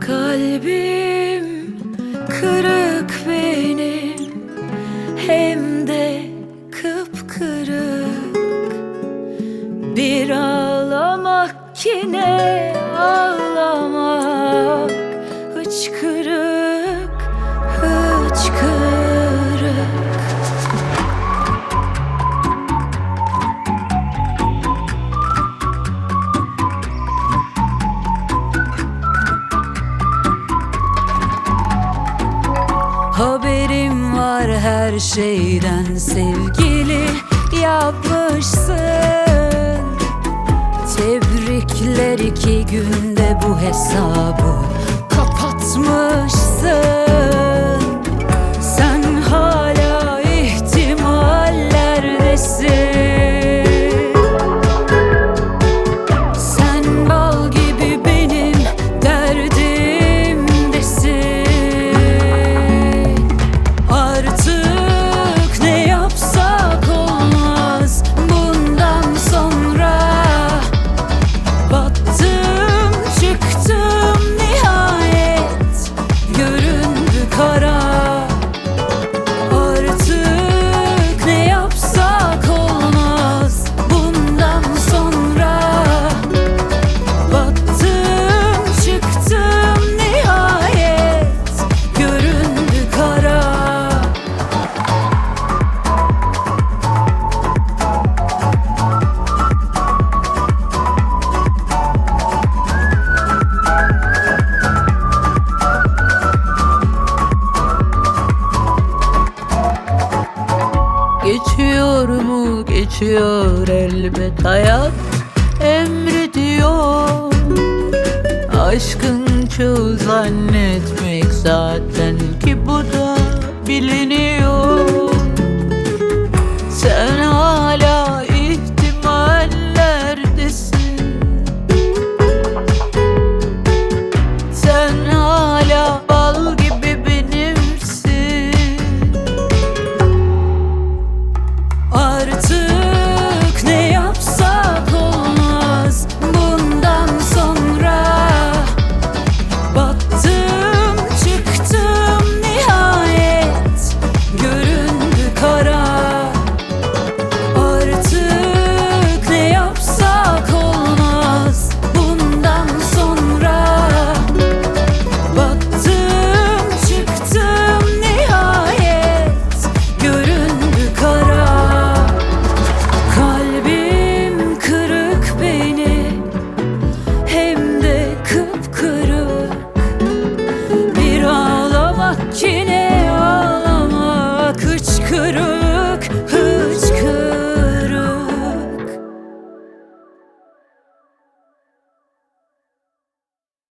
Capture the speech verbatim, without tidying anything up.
Kalbim kırık benim, hem de kıpkırık. Bir ağlamak ki ne ağlamak, hıçkırık hıçkırık. Haberim var her şeyden, sevgili yapmışsın. Tebrikler, iki günde bu hesabı kapatmışsın. Sen hala ihtimallerdesin. Sen bal gibi benim derdimdesin. Artık ne yapsak olmaz bundan sonra. Battım çıktım nihayet, göründü kara. Artık ne yapsak olmaz bundan sonra. Battım çıktım nihayet, göründü kara. Geçiyor mu geçiyor elbet, hayat emrediyor. Aşkın çoğu zannetmek zaten ki bu da biliniyor.